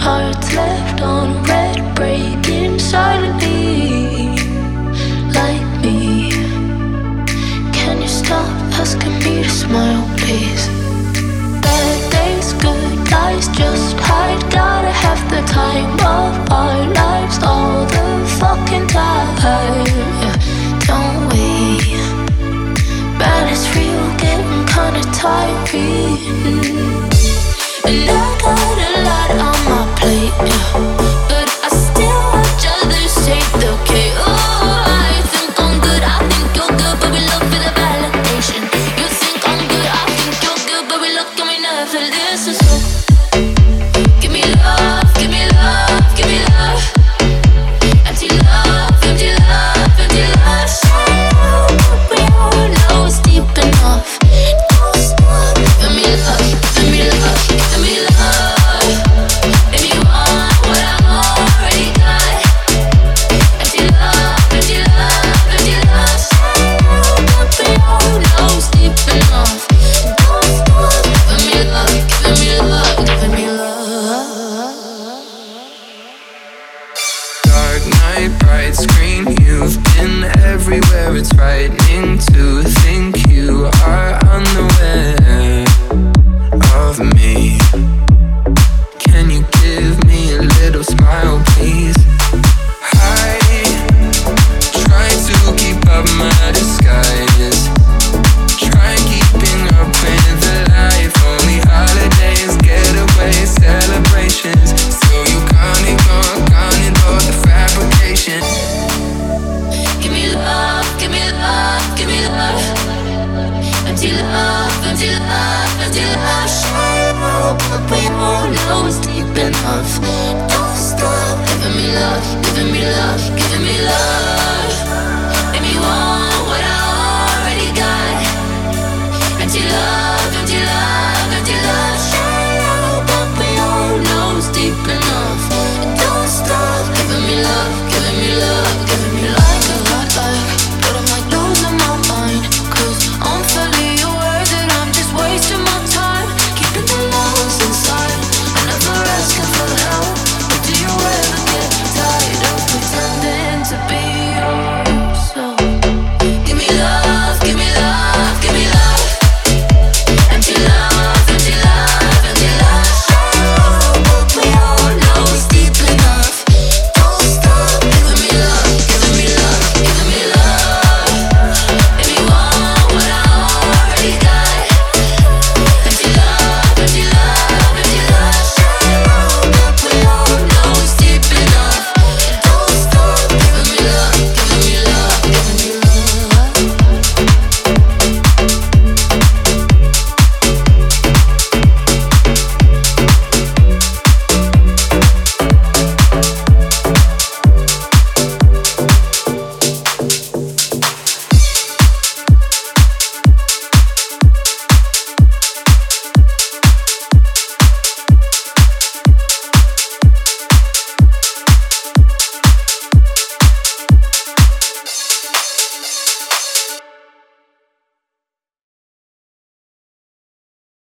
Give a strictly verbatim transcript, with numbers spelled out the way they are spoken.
Hearts left on red, breaking silently, like me. Can you stop asking me to smile, please? Bad days, good lies, just hide. Gotta have the time of our lives all the fucking time, yeah, don't we? Bad is real, getting kinda tiring. And I got a lot on my plate, yeah, but I still watch others take the cake. Oh, I think I'm good, I think you're good, but we look for the validation. You think I'm good, I think you're good, but we look and we never listen. So give me love, give me love, give me love. Empty love, empty love, empty love. Shallow, but we all know it's deep enough. Don't stop, give me love, give me love, give me love. If you want what I already got. Empty love, empty love, empty love. Shallow, but we all know it's deep enough. Don't stop, give me love, give me love, give me love. Dark night, bright screen. You've been everywhere. It's frightening to think you are unaware of me. Can you give me a little smile, please? I try to keep up my disguise. Try keeping up with the life. Only holidays, getaways, celebrations. So you can't ignore, can't ignore the fabrication. Give me love, give me love, give me love. Empty love, empty love, empty love. Shallow, but we all know it's deep enough. Don't stop giving me love, giving me love, giving me love.